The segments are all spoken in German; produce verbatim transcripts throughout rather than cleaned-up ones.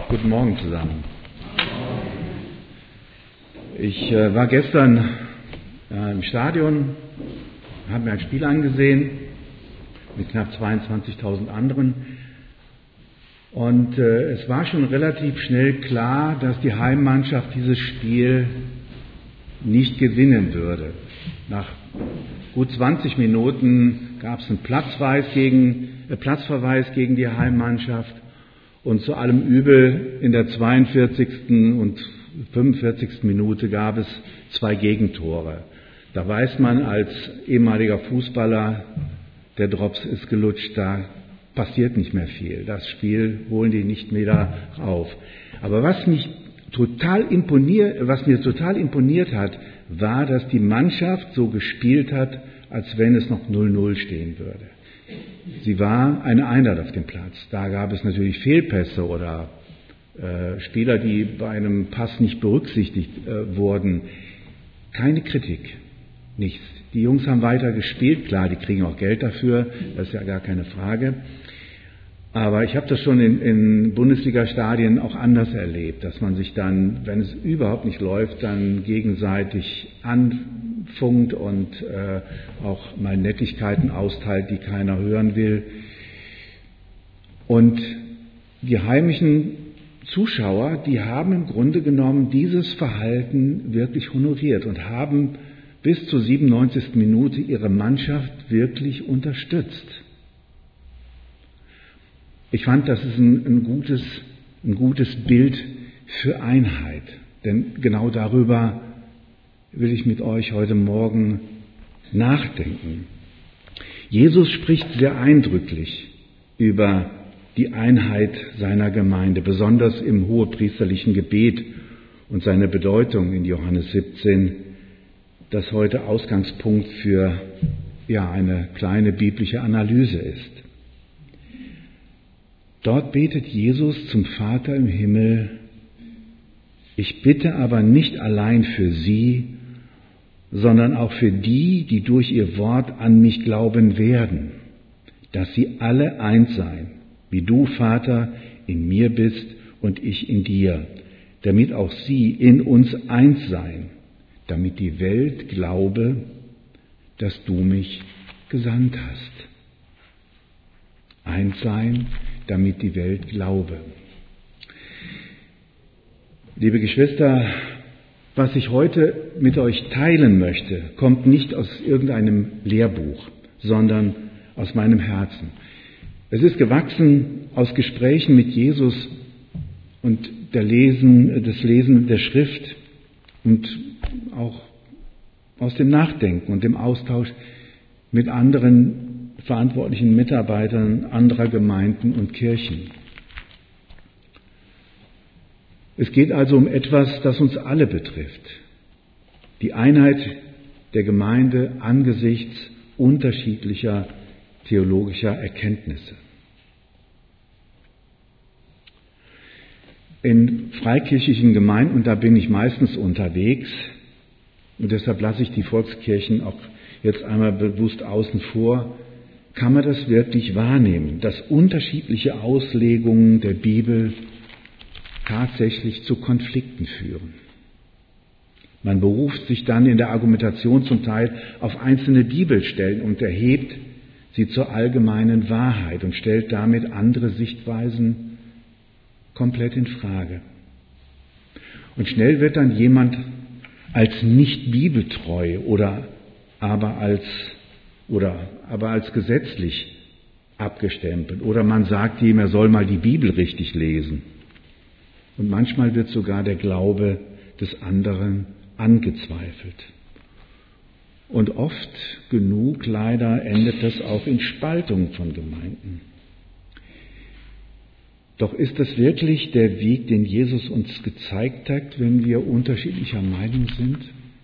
Guten Morgen zusammen. Ich äh, war gestern äh, im Stadion, habe mir ein Spiel angesehen mit knapp zweiundzwanzigtausend anderen und äh, es war schon relativ schnell klar, dass die Heimmannschaft dieses Spiel nicht gewinnen würde. Nach gut zwanzig Minuten gab es einen Platzverweis gegen, äh, Platzverweis gegen die Heimmannschaft. Und zu allem Übel in der zweiundvierzigsten und fünfundvierzigsten Minute gab es zwei Gegentore. Da weiß man als ehemaliger Fußballer, der Drops ist gelutscht, da passiert nicht mehr viel. Das Spiel holen die nicht mehr auf. Aber was mich total imponiert, was mir total imponiert hat, war, dass die Mannschaft so gespielt hat, als wenn es noch null null stehen würde. Sie war eine Einheit auf dem Platz. Da gab es natürlich Fehlpässe oder äh, Spieler, die bei einem Pass nicht berücksichtigt äh, wurden. Keine Kritik, nichts. Die Jungs haben weiter gespielt, klar, die kriegen auch Geld dafür, das ist ja gar keine Frage. Aber ich habe das schon in, in Bundesliga-Stadien auch anders erlebt, dass man sich dann, wenn es überhaupt nicht läuft, dann gegenseitig anfunkt und äh, auch mal Nettigkeiten austeilt, die keiner hören will. Und die heimischen Zuschauer, die haben im Grunde genommen dieses Verhalten wirklich honoriert und haben bis zur siebenundneunzigsten Minute ihre Mannschaft wirklich unterstützt. Ich fand, das ist ein, ein, gutes, ein gutes Bild für Einheit. Denn genau darüber will ich mit euch heute Morgen nachdenken. Jesus spricht sehr eindrücklich über die Einheit seiner Gemeinde, besonders im hohepriesterlichen Gebet und seine Bedeutung in Johannes siebzehn, das heute Ausgangspunkt für ja, eine kleine biblische Analyse ist. Dort betet Jesus zum Vater im Himmel: Ich bitte aber nicht allein für sie, sondern auch für die, die durch ihr Wort an mich glauben werden, dass sie alle eins seien, wie du, Vater, in mir bist und ich in dir, damit auch sie in uns eins seien, damit die Welt glaube, dass du mich gesandt hast. Eins sein, damit die Welt glaube. Liebe Geschwister, was ich heute mit euch teilen möchte, kommt nicht aus irgendeinem Lehrbuch, sondern aus meinem Herzen. Es ist gewachsen aus Gesprächen mit Jesus und der Lesen, des Lesen der Schrift und auch aus dem Nachdenken und dem Austausch mit anderen verantwortlichen Mitarbeitern anderer Gemeinden und Kirchen. Es geht also um etwas, das uns alle betrifft. Die Einheit der Gemeinde angesichts unterschiedlicher theologischer Erkenntnisse. In freikirchlichen Gemeinden, und da bin ich meistens unterwegs, und deshalb lasse ich die Volkskirchen auch jetzt einmal bewusst außen vor, kann man das wirklich wahrnehmen, dass unterschiedliche Auslegungen der Bibel tatsächlich zu Konflikten führen. Man beruft sich dann in der Argumentation zum Teil auf einzelne Bibelstellen und erhebt sie zur allgemeinen Wahrheit und stellt damit andere Sichtweisen komplett in Frage. Und schnell wird dann jemand als nicht bibeltreu oder aber als oder aber als gesetzlich abgestempelt. Oder man sagt ihm, er soll mal die Bibel richtig lesen. Und manchmal wird sogar der Glaube des anderen angezweifelt. Und oft genug leider endet das auch in Spaltung von Gemeinden. Doch ist das wirklich der Weg, den Jesus uns gezeigt hat, wenn wir unterschiedlicher Meinung sind?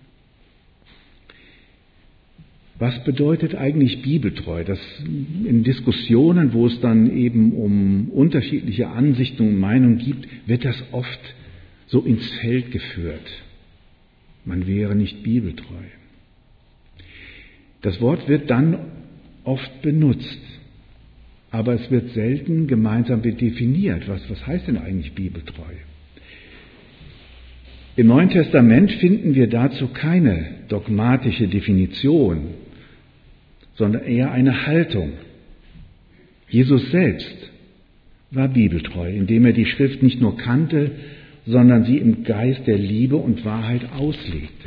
Was bedeutet eigentlich bibeltreu? Das in Diskussionen, wo es dann eben um unterschiedliche Ansichten und Meinungen gibt, wird das oft so ins Feld geführt. Man wäre nicht bibeltreu. Das Wort wird dann oft benutzt. aber es wird selten gemeinsam definiert. Was, was heißt denn eigentlich bibeltreu? Im Neuen Testament finden wir dazu keine dogmatische Definition, sondern eher eine Haltung. Jesus selbst war bibeltreu, indem er die Schrift nicht nur kannte, sondern sie im Geist der Liebe und Wahrheit auslegte.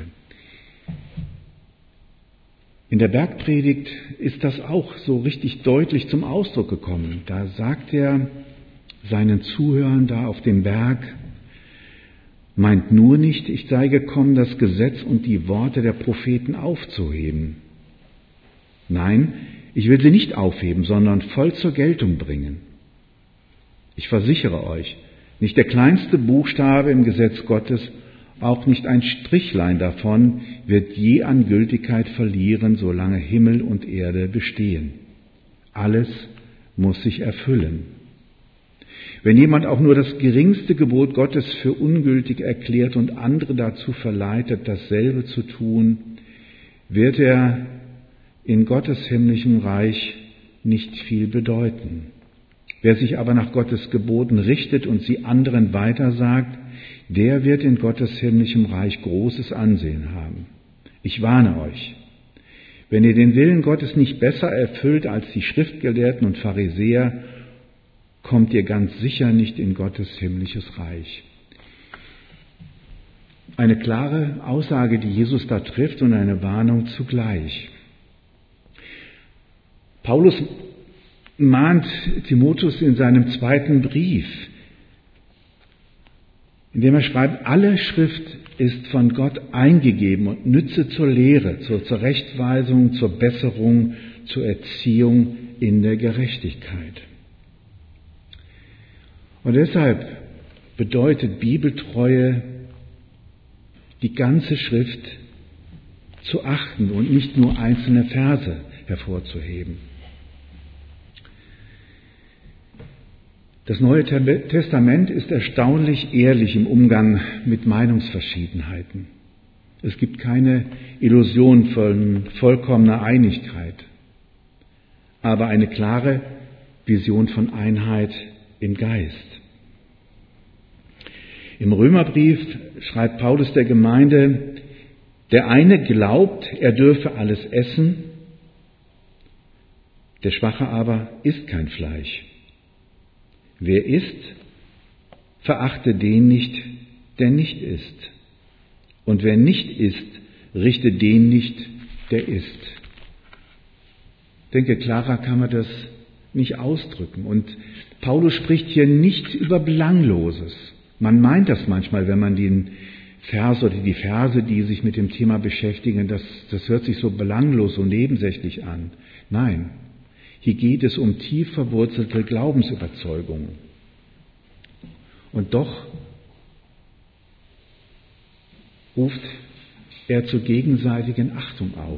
In der Bergpredigt ist das auch so richtig deutlich zum Ausdruck gekommen. Da sagt er seinen Zuhörern da auf dem Berg: Meint nur nicht, ich sei gekommen, das Gesetz und die Worte der Propheten aufzuheben. Nein, ich will sie nicht aufheben, sondern voll zur Geltung bringen. Ich versichere euch, nicht der kleinste Buchstabe im Gesetz Gottes, auch nicht ein Strichlein davon, wird je an Gültigkeit verlieren, solange Himmel und Erde bestehen. Alles muss sich erfüllen. Wenn jemand auch nur das geringste Gebot Gottes für ungültig erklärt und andere dazu verleitet, dasselbe zu tun, wird er in Gottes himmlischem Reich nicht viel bedeuten. Wer sich aber nach Gottes Geboten richtet und sie anderen weitersagt, der wird in Gottes himmlischem Reich großes Ansehen haben. Ich warne euch, wenn ihr den Willen Gottes nicht besser erfüllt als die Schriftgelehrten und Pharisäer, kommt ihr ganz sicher nicht in Gottes himmlisches Reich. Eine klare Aussage, die Jesus da trifft, und eine Warnung zugleich. Paulus mahnt Timotheus in seinem zweiten Brief, indem er schreibt: Alle Schrift ist von Gott eingegeben und nütze zur Lehre, zur Zurechtweisung, zur Besserung, zur Erziehung in der Gerechtigkeit. Und deshalb bedeutet Bibeltreue, die ganze Schrift zu achten und nicht nur einzelne Verse hervorzuheben. Das Neue Testament ist erstaunlich ehrlich im Umgang mit Meinungsverschiedenheiten. Es gibt keine Illusion von vollkommener Einigkeit, aber eine klare Vision von Einheit im Geist. Im Römerbrief schreibt Paulus der Gemeinde: Der eine glaubt, er dürfe alles essen, der Schwache aber isst kein Fleisch. Wer isst, verachte den nicht, der nicht isst. Und wer nicht isst, richte den nicht, der isst. Ich denke, klarer kann man das nicht ausdrücken. Und Paulus spricht hier nicht über Belangloses. Man meint das manchmal, wenn man den Vers oder die Verse, die sich mit dem Thema beschäftigen, das, das hört sich so belanglos, so nebensächlich an. Nein. Hier geht es um tief verwurzelte Glaubensüberzeugungen. Und doch ruft er zur gegenseitigen Achtung auf.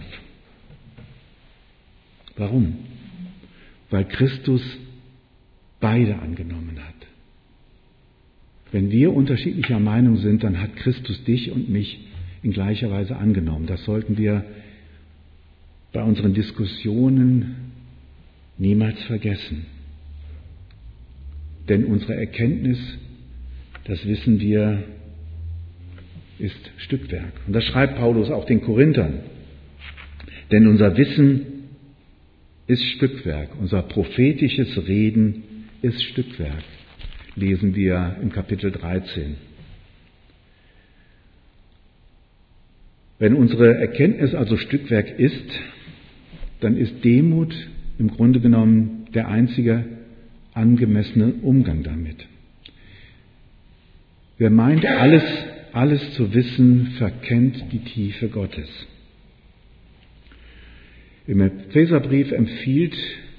Warum? Weil Christus beide angenommen hat. Wenn wir unterschiedlicher Meinung sind, dann hat Christus dich und mich in gleicher Weise angenommen. Das sollten wir bei unseren Diskussionen niemals vergessen. Denn unsere Erkenntnis, das wissen wir, ist Stückwerk. Und das schreibt Paulus auch den Korinthern. Denn unser Wissen ist Stückwerk, unser prophetisches Reden ist Stückwerk, lesen wir im Kapitel dreizehn. Wenn unsere Erkenntnis also Stückwerk ist, dann ist Demut im Grunde genommen der einzige angemessene Umgang damit. Wer meint, alles, alles zu wissen, verkennt die Tiefe Gottes. Im Epheserbrief empfiehlt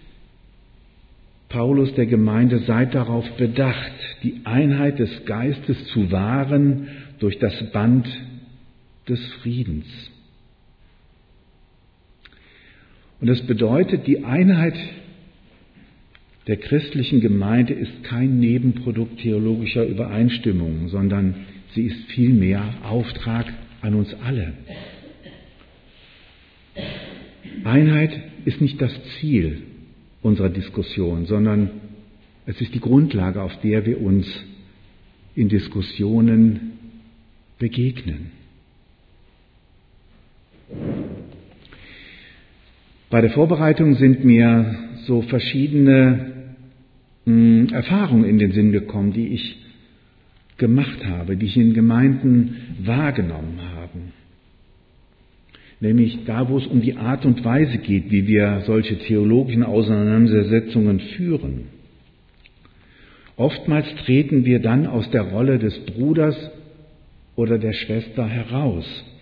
Paulus der Gemeinde: Seid darauf bedacht, die Einheit des Geistes zu wahren durch das Band des Friedens. Und das bedeutet, die Einheit der christlichen Gemeinde ist kein Nebenprodukt theologischer Übereinstimmung, sondern sie ist vielmehr Auftrag an uns alle. Einheit ist nicht das Ziel, unserer Diskussion, sondern es ist die Grundlage, auf der wir uns in Diskussionen begegnen. Bei der Vorbereitung sind mir so verschiedene mh, Erfahrungen in den Sinn gekommen, die ich gemacht habe, die ich in Gemeinden wahrgenommen habe. Nämlich da, wo es um die Art und Weise geht, wie wir solche theologischen Auseinandersetzungen führen. Oftmals treten wir dann aus der Rolle des Bruders oder der Schwester heraus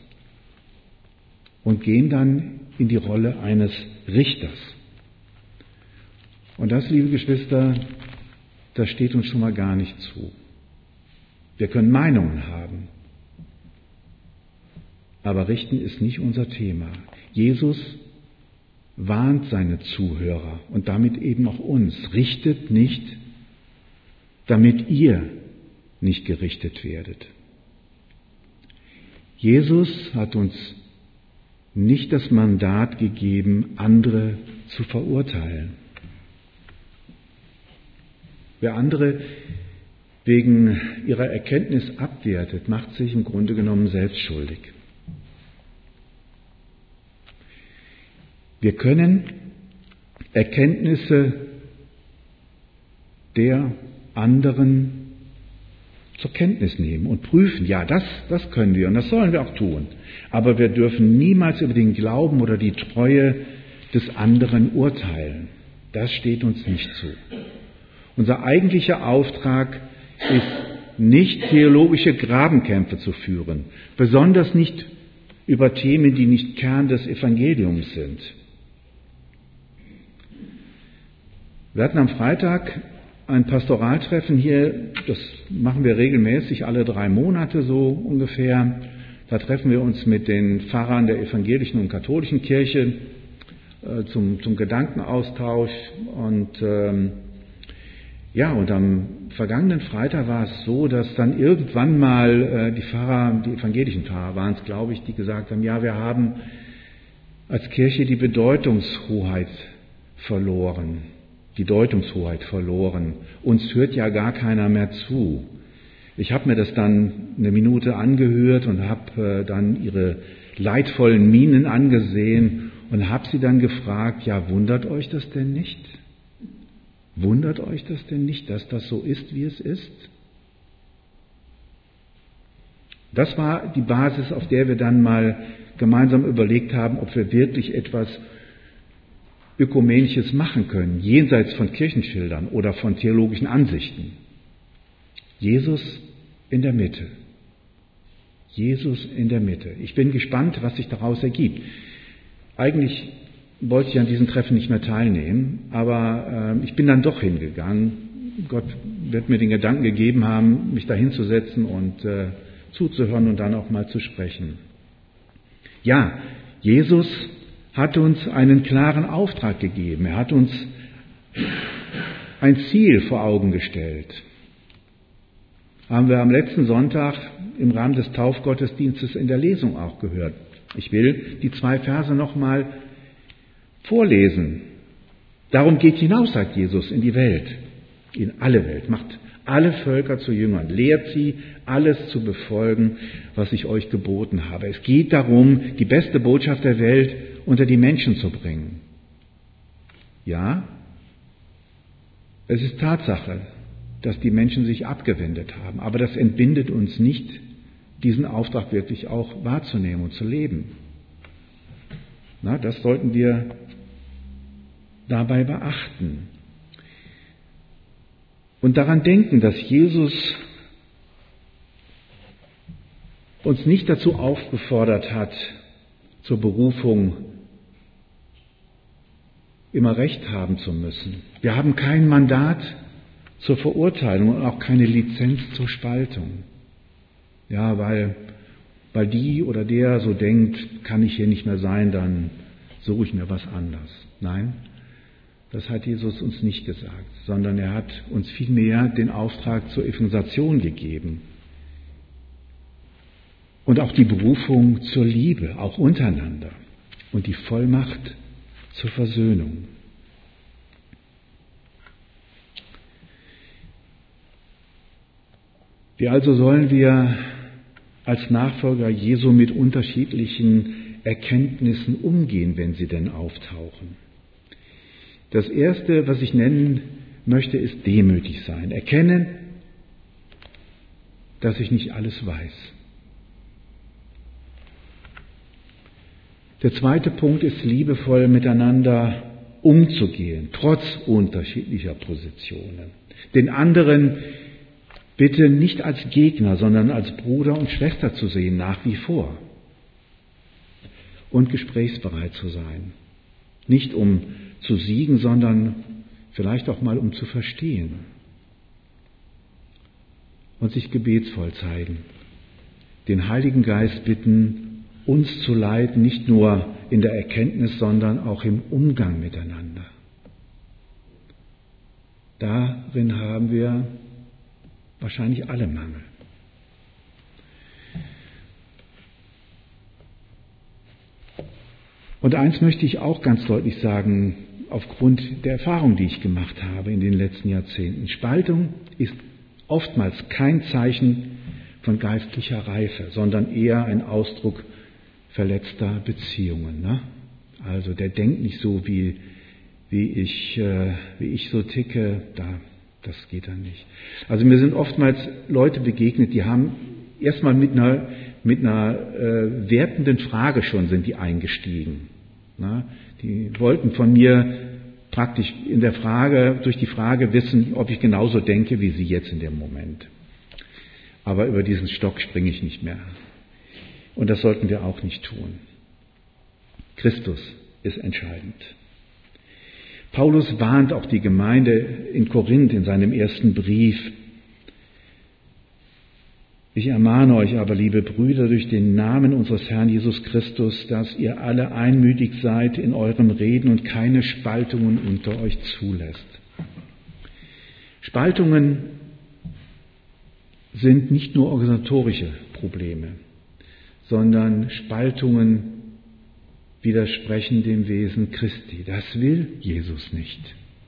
und gehen dann in die Rolle eines Richters. Und das, liebe Geschwister, das steht uns schon mal gar nicht zu. Wir können Meinungen haben, aber richten ist nicht unser Thema. Jesus warnt seine Zuhörer und damit eben auch uns. Richtet nicht, damit ihr nicht gerichtet werdet. Jesus hat uns nicht das Mandat gegeben, andere zu verurteilen. Wer andere wegen ihrer Erkenntnis abwertet, macht sich im Grunde genommen selbst schuldig. Wir können Erkenntnisse der anderen zur Kenntnis nehmen und prüfen. Ja, das, das können wir und das sollen wir auch tun. Aber wir dürfen niemals über den Glauben oder die Treue des anderen urteilen. Das steht uns nicht zu. Unser eigentlicher Auftrag ist nicht, theologische Grabenkämpfe zu führen, besonders nicht über Themen, die nicht Kern des Evangeliums sind. Wir hatten am Freitag ein Pastoraltreffen hier, das machen wir regelmäßig, alle drei Monate so ungefähr. Da treffen wir uns mit den Pfarrern der evangelischen und katholischen Kirche äh, zum, zum Gedankenaustausch. Und ähm, ja, und am vergangenen Freitag war es so, dass dann irgendwann mal äh, die Pfarrer, die evangelischen Pfarrer waren es, glaube ich, die gesagt haben, ja, wir haben als Kirche die Bedeutungshoheit verloren. die Deutungshoheit verloren. Uns hört ja gar keiner mehr zu. Ich habe mir das dann eine Minute angehört und habe äh, dann ihre leidvollen Mienen angesehen und habe sie dann gefragt, ja, wundert euch das denn nicht? Wundert euch das denn nicht, dass das so ist, wie es ist? Das war die Basis, auf der wir dann mal gemeinsam überlegt haben, ob wir wirklich etwas Ökumenisches machen können, jenseits von Kirchenschildern oder von theologischen Ansichten. Jesus in der Mitte. Jesus in der Mitte. Ich bin gespannt, was sich daraus ergibt. Eigentlich wollte ich an diesen Treffen nicht mehr teilnehmen, aber äh, ich bin dann doch hingegangen. Gott wird mir den Gedanken gegeben haben, mich da hinzusetzen und äh, zuzuhören und dann auch mal zu sprechen. Ja, Jesus hat uns einen klaren Auftrag gegeben. Er hat uns ein Ziel vor Augen gestellt. Haben wir am letzten Sonntag im Rahmen des Taufgottesdienstes in der Lesung auch gehört. Ich will die zwei Verse nochmal vorlesen. Darum geht hinaus, sagt Jesus, in die Welt, in alle Welt, macht alle Völker zu Jüngern, lehrt sie, alles zu befolgen, was ich euch geboten habe. Es geht darum, die beste Botschaft der Welt unter die Menschen zu bringen. Ja, es ist Tatsache, dass die Menschen sich abgewendet haben, aber das entbindet uns nicht, diesen Auftrag wirklich auch wahrzunehmen und zu leben. Na, das sollten wir dabei beachten. Und daran denken, dass Jesus uns nicht dazu aufgefordert hat, zur Berufung immer Recht haben zu müssen. Wir haben kein Mandat zur Verurteilung und auch keine Lizenz zur Spaltung. Ja, weil, weil die oder der so denkt, kann ich hier nicht mehr sein, dann suche ich mir was anderes. Nein, das hat Jesus uns nicht gesagt, sondern er hat uns vielmehr den Auftrag zur Evangelisation gegeben. Und auch die Berufung zur Liebe, auch untereinander. Und die Vollmacht zur Versöhnung. Wie also sollen wir als Nachfolger Jesu mit unterschiedlichen Erkenntnissen umgehen, wenn sie denn auftauchen? Das Erste, was ich nennen möchte, ist demütig sein. Erkennen, dass ich nicht alles weiß. Der zweite Punkt ist, liebevoll miteinander umzugehen, trotz unterschiedlicher Positionen. Den anderen bitte nicht als Gegner, sondern als Bruder und Schwester zu sehen, nach wie vor. Und gesprächsbereit zu sein. Nicht um zu siegen, sondern vielleicht auch mal um zu verstehen. Und sich gebetsvoll zeigen. Den Heiligen Geist bitten, uns zu leiten, nicht nur in der Erkenntnis, sondern auch im Umgang miteinander. Darin haben wir wahrscheinlich alle Mangel. Und eins möchte ich auch ganz deutlich sagen, aufgrund der Erfahrung, die ich gemacht habe in den letzten Jahrzehnten. Spaltung ist oftmals kein Zeichen von geistlicher Reife, sondern eher ein Ausdruck verletzter Beziehungen. Ne? Also der denkt nicht so, wie, wie, ich, äh, wie ich so ticke, da, das geht dann nicht. Also mir sind oftmals Leute begegnet, die haben erstmal mit einer, mit einer äh, wertenden Frage schon sind die eingestiegen. Na? Die wollten von mir praktisch in der Frage, durch die Frage wissen, ob ich genauso denke wie sie jetzt in dem Moment. Aber über diesen Stock springe ich nicht mehr. Und das sollten wir auch nicht tun. Christus ist entscheidend. Paulus warnt auch die Gemeinde in Korinth in seinem ersten Brief. Ich ermahne euch aber, liebe Brüder, durch den Namen unseres Herrn Jesus Christus, dass ihr alle einmütig seid in eurem Reden und keine Spaltungen unter euch zulässt. Spaltungen sind nicht nur organisatorische Probleme, sondern Spaltungen widersprechen dem Wesen Christi. Das will Jesus nicht.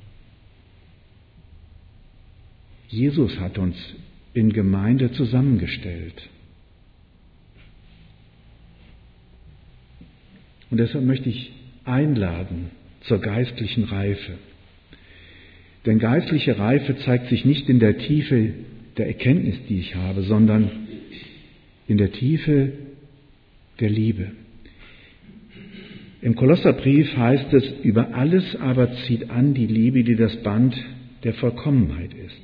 Jesus hat uns in Gemeinde zusammengestellt. Und deshalb möchte ich einladen zur geistlichen Reife. Denn geistliche Reife zeigt sich nicht in der Tiefe der Erkenntnis, die ich habe, sondern in der Tiefe der Liebe. Im Kolosserbrief heißt es, über alles aber zieht an die Liebe, die das Band der Vollkommenheit ist.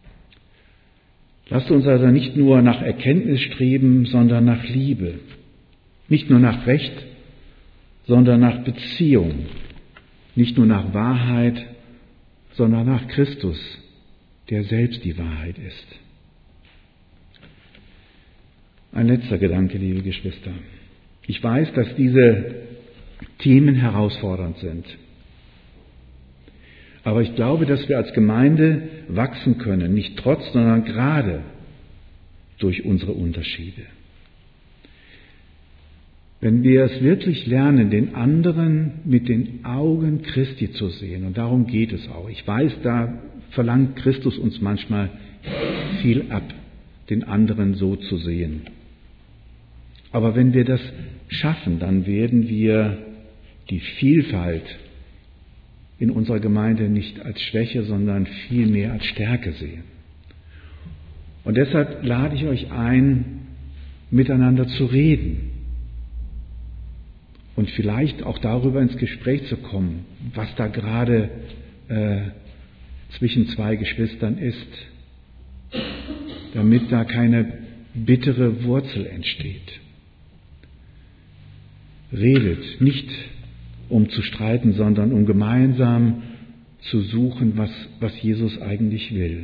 Lasst uns also nicht nur nach Erkenntnis streben, sondern nach Liebe. Nicht nur nach Recht, sondern nach Beziehung. Nicht nur nach Wahrheit, sondern nach Christus, der selbst die Wahrheit ist. Ein letzter Gedanke, liebe Geschwister. Ich weiß, dass diese Themen herausfordernd sind. Aber ich glaube, dass wir als Gemeinde wachsen können, nicht trotz, sondern gerade durch unsere Unterschiede. Wenn wir es wirklich lernen, den anderen mit den Augen Christi zu sehen, und darum geht es auch. Ich weiß, da verlangt Christus uns manchmal viel ab, den anderen so zu sehen. Aber wenn wir das schaffen, dann werden wir die Vielfalt in unserer Gemeinde nicht als Schwäche, sondern vielmehr als Stärke sehen. Und deshalb lade ich euch ein, miteinander zu reden und vielleicht auch darüber ins Gespräch zu kommen, was da gerade äh, zwischen zwei Geschwistern ist, damit da keine bittere Wurzel entsteht. Redet nicht um zu streiten, sondern um gemeinsam zu suchen, was, was Jesus eigentlich will.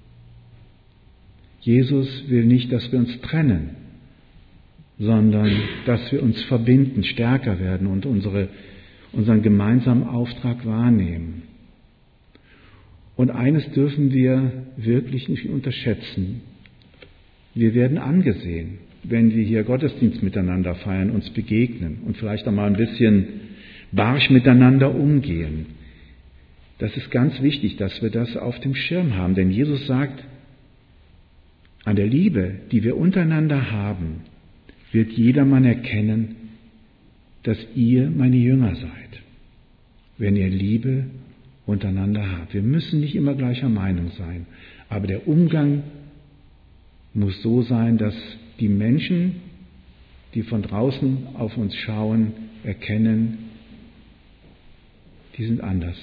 Jesus will nicht, dass wir uns trennen, sondern dass wir uns verbinden, stärker werden und unsere, unseren gemeinsamen Auftrag wahrnehmen. Und eines dürfen wir wirklich nicht unterschätzen. Wir werden angesehen, wenn wir hier Gottesdienst miteinander feiern, uns begegnen und vielleicht auch mal ein bisschen barsch miteinander umgehen. Das ist ganz wichtig, dass wir das auf dem Schirm haben. Denn Jesus sagt, An der Liebe, die wir untereinander haben, wird jedermann erkennen, dass ihr meine Jünger seid, wenn ihr Liebe untereinander habt. Wir müssen nicht immer gleicher Meinung sein, aber der Umgang muss so sein, dass die Menschen, die von draußen auf uns schauen, erkennen, die sind anders.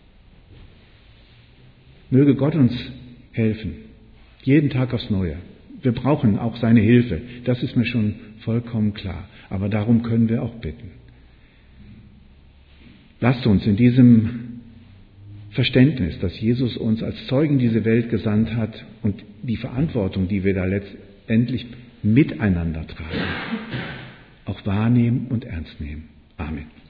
Möge Gott uns helfen, jeden Tag aufs Neue. Wir brauchen auch seine Hilfe, das ist mir schon vollkommen klar. Aber darum können wir auch bitten. Lasst uns in diesem Verständnis, dass Jesus uns als Zeugen diese Welt gesandt hat und die Verantwortung, die wir da letztendlich miteinander tragen, auch wahrnehmen und ernst nehmen. Amen.